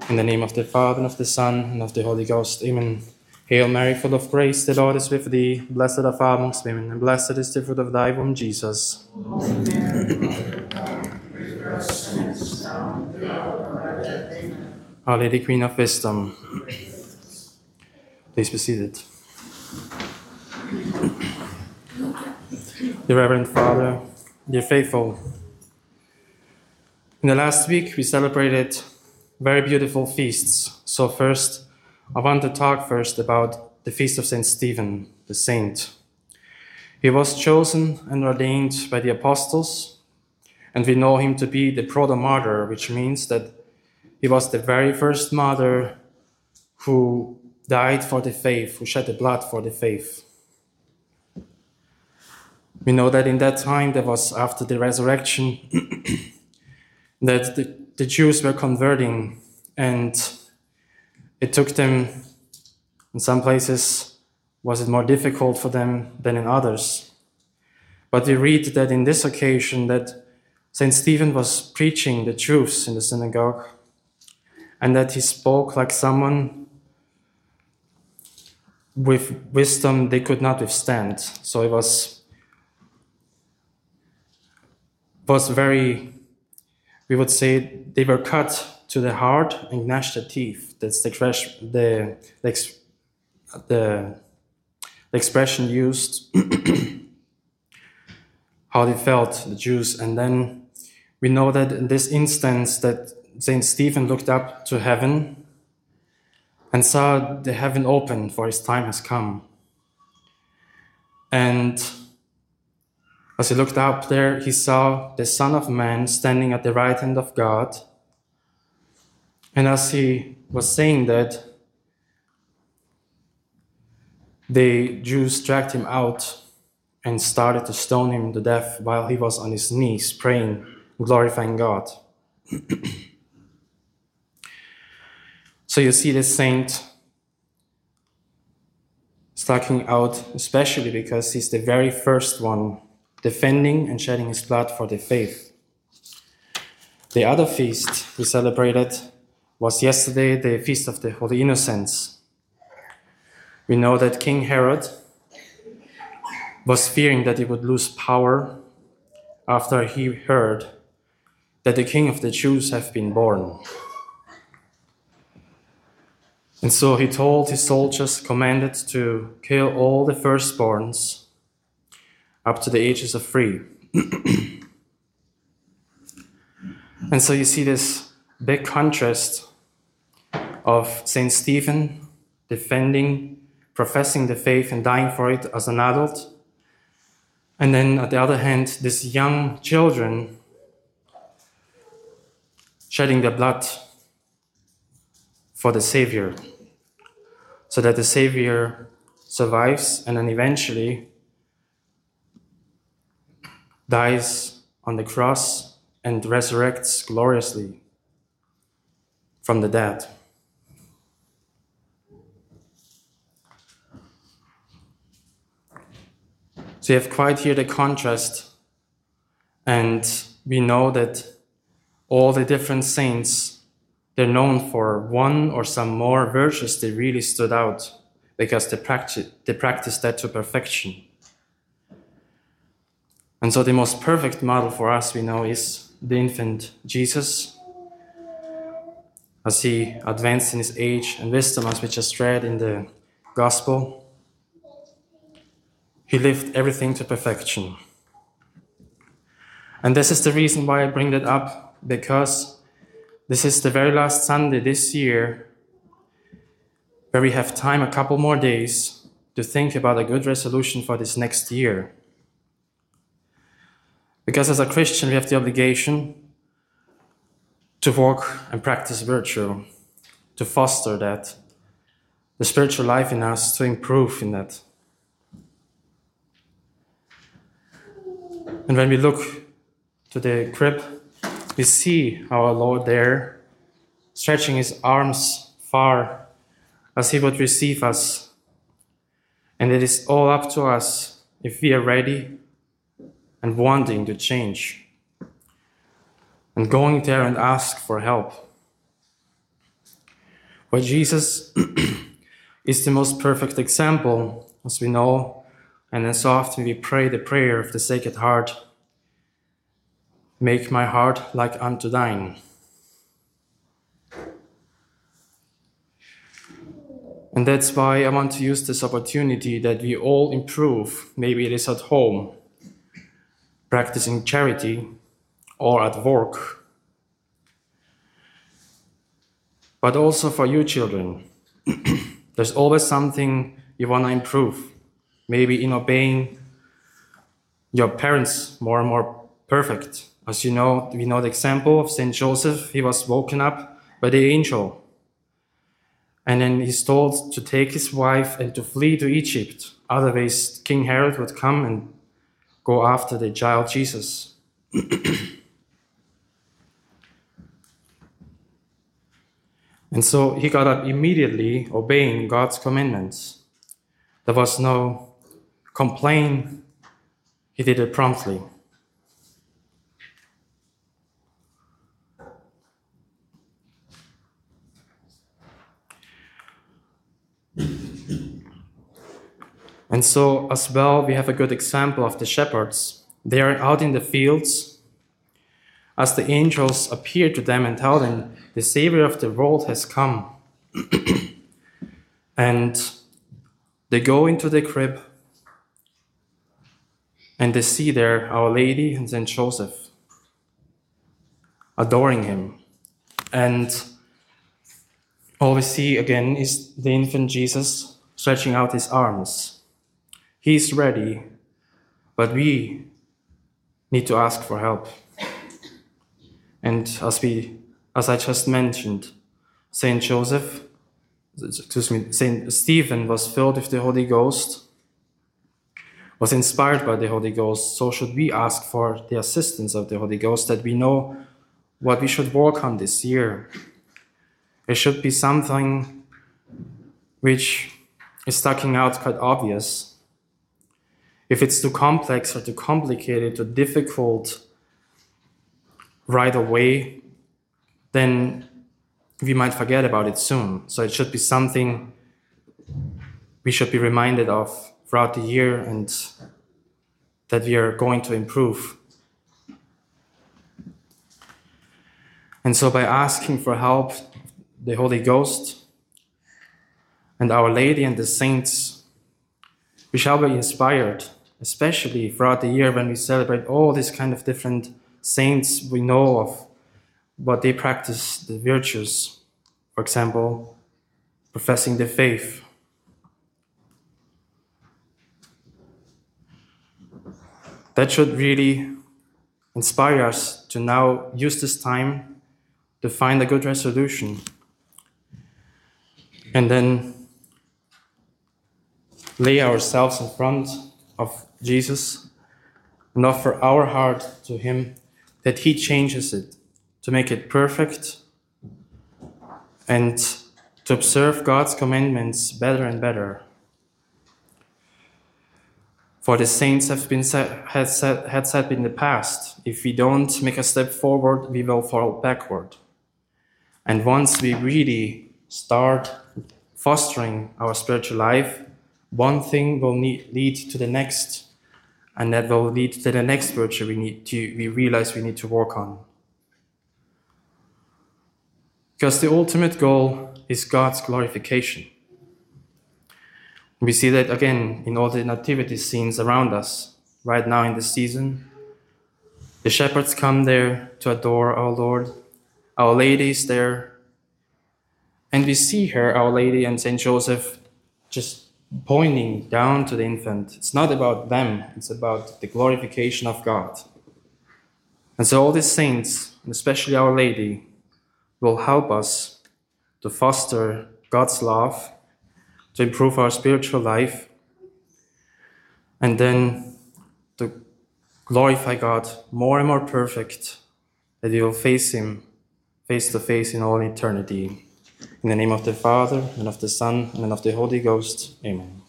In the name of the Father, and of the Son, and of the Holy Ghost. Amen. Hail Mary, full of grace, the Lord is with thee. Blessed art thou amongst women, and blessed is the fruit of thy womb, Jesus. Our Lady, Queen of Wisdom. Please be seated. Dear Reverend Father, dear faithful, in the last week we celebrated very beautiful feasts. So first, I want to talk first about the feast of Saint Stephen, the saint. He was chosen and ordained by the apostles, and we know him to be the proto-martyr, which means that he was the very first martyr who died for the faith, who shed the blood for the faith. We know that in that time, that was after the resurrection, that the Jews were converting, and it took them, in some places, was it more difficult for them than in others. But we read that in this occasion that Saint Stephen was preaching the truths in the synagogue, and that he spoke like someone with wisdom they could not withstand. So it was very, we would say, they were cut to the heart and gnashed their teeth. That's the expression used, how they felt, the Jews. And then we know that in this instance that Saint Stephen looked up to heaven and saw the heaven open, for his time has come. And as he looked up there, he saw the Son of Man standing at the right hand of God. And as he was saying that, the Jews dragged him out and started to stone him to death while he was on his knees praying, glorifying God. So you see this saint sticking out, especially because he's the very first one defending and shedding his blood for the faith. The other feast we celebrated was yesterday, the Feast of the Holy Innocents. We know that King Herod was fearing that he would lose power after he heard that the King of the Jews have been born. And so he told his soldiers, commanded to kill all the firstborns up to the ages of 3. And so you see this big contrast of Saint Stephen defending, professing the faith and dying for it as an adult. And then on the other hand, these young children shedding their blood for the Savior, so that the Savior survives and then eventually dies on the cross and resurrects gloriously from the dead. So you have quite here the contrast, and we know that all the different saints, they're known for one or some more virtues they really stood out because they practiced that to perfection. And so the most perfect model for us, we know, is the infant Jesus, as he advanced in his age and wisdom, as we just read in the Gospel. He lived everything to perfection. And this is the reason why I bring that up, because this is the very last Sunday this year where we have time, a couple more days, to think about a good resolution for this next year. Because as a Christian, we have the obligation to walk and practice virtue, to foster that, the spiritual life in us, to improve in that. And when we look to the crib, we see our Lord there, stretching his arms far as he would receive us. And it is all up to us if we are ready and wanting to change, and going there and ask for help. For Jesus is the most perfect example, as we know, and then so often we pray the prayer of the Sacred Heart, make my heart like unto thine. And that's why I want to use this opportunity that we all improve. Maybe it is at home, practicing charity, or at work. But also for you children, there's always something you want to improve. Maybe in obeying your parents more and more perfect. As you know, we know the example of Saint Joseph. He was woken up by the angel. And then he's told to take his wife and to flee to Egypt. Otherwise, King Herod would come and go after the child Jesus. And so he got up immediately, obeying God's commandments. There was no complaint. He did it promptly. And so as well, we have a good example of the shepherds. They are out in the fields as the angels appear to them and tell them, the Savior of the world has come. And they go into the crib and they see there Our Lady and Saint Joseph adoring him. And all we see again is the infant Jesus stretching out his arms. He's ready, but we need to ask for help. And as I just mentioned, Saint Stephen was filled with the Holy Ghost, was inspired by the Holy Ghost. So should we ask for the assistance of the Holy Ghost, that we know what we should work on this year. It should be something which is sticking out quite obvious. If it's too complex or too complicated, too difficult right away, then we might forget about it soon. So it should be something we should be reminded of throughout the year and that we are going to improve. And so by asking for help, the Holy Ghost and Our Lady and the saints, we shall be inspired, especially throughout the year when we celebrate all these kind of different saints we know of, what they practice, the virtues. For example, professing the faith. That should really inspire us to now use this time to find a good resolution. And then lay ourselves in front of Jesus and offer our heart to him, that he changes it, to make it perfect and to observe God's commandments better and better. For the saints had said in the past, if we don't make a step forward, we will fall backward. And once we really start fostering our spiritual life, one thing will lead to the next, and that will lead to the next virtue we realize we need to work on. Because the ultimate goal is God's glorification. We see that again in all the nativity scenes around us right now in the season. The shepherds come there to adore our Lord. Our Lady is there. And we see her, Our Lady and Saint Joseph, just pointing down to the infant. It's not about them, it's about the glorification of God. And so all these saints, and especially Our Lady, will help us to foster God's love, to improve our spiritual life, and then to glorify God more and more perfect, that we will face him face to face in all eternity. In the name of the Father, and of the Son, and of the Holy Ghost. Amen.